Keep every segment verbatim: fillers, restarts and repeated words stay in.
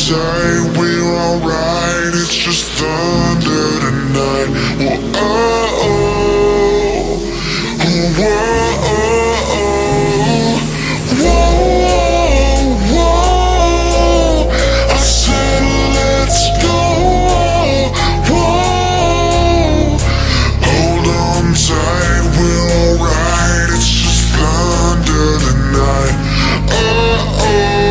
say we're alright, it's just thunder tonight. Whoa, oh, oh, whoa, oh, oh, whoa, whoa. I said let's go, whoa. Hold on tight, we're alright, it's just thunder tonight. Oh, oh.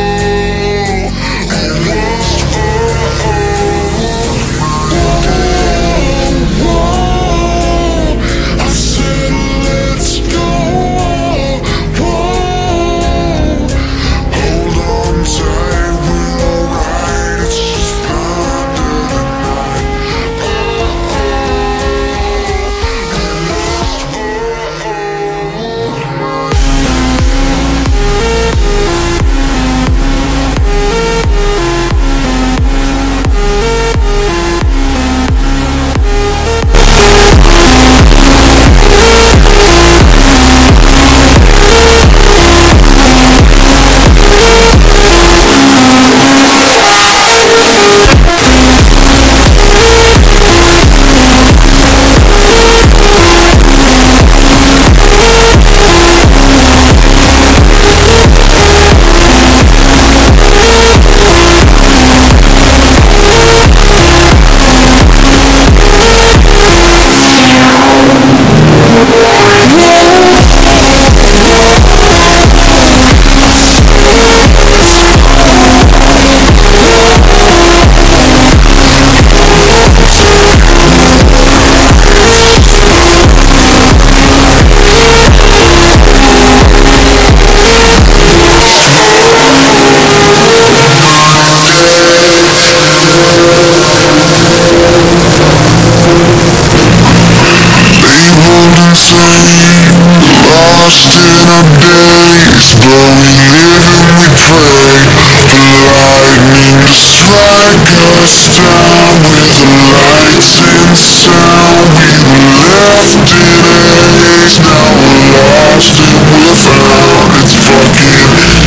Lost in a daze, but we live and we pray. Lightning strike us down with lights and sound. We were left in haze, now we're lost and we're found. It's fucking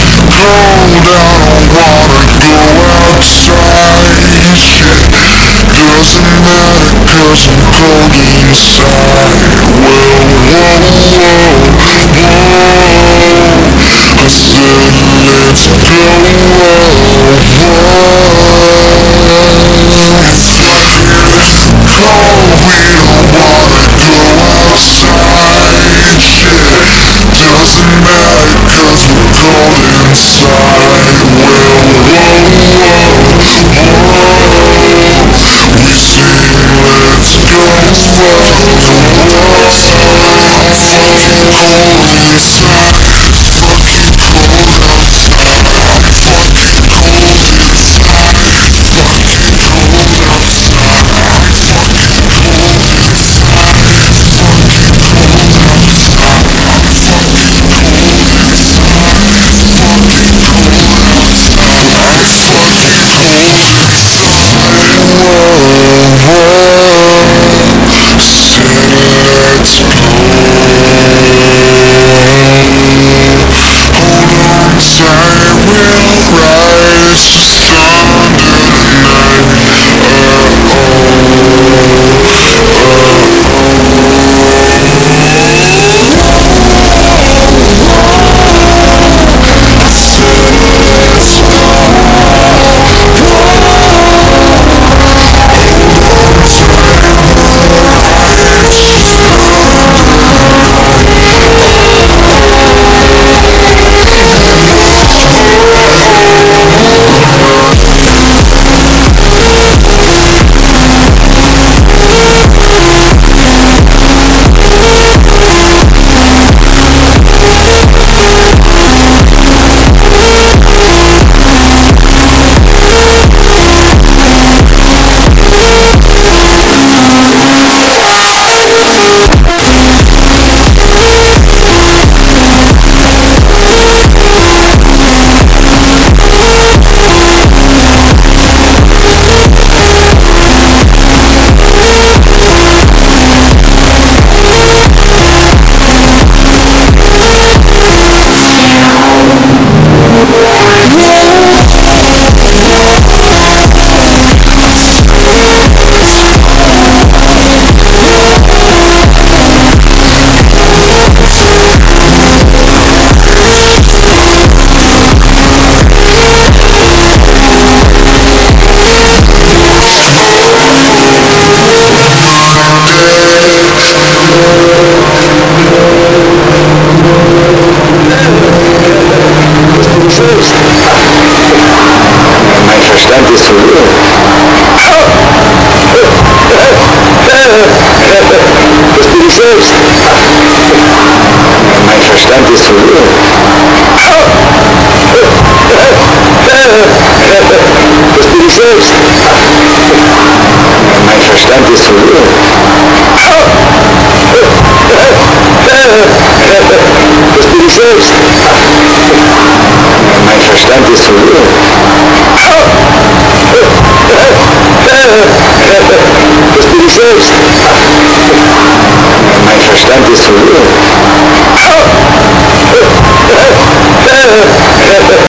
cold, I don't wanna go outside. Shit, doesn't matter cause I'm cold inside. Well, whoa, whoa, whoa, I said let's go, whoa, whoa. It's fucking cold, we don't wanna go outside. Shit, doesn't matter cause we're cold inside. Well, whoa, whoa, whoa, we sing let's go, whoa. Verstand ist zu irre. Das bin ich selbst. Mein Verstand ist zu irre. Das bin ich selbst. Mein Verstand ist zu irre. Das bin ich selbst. Mein Verstand ist zu irre.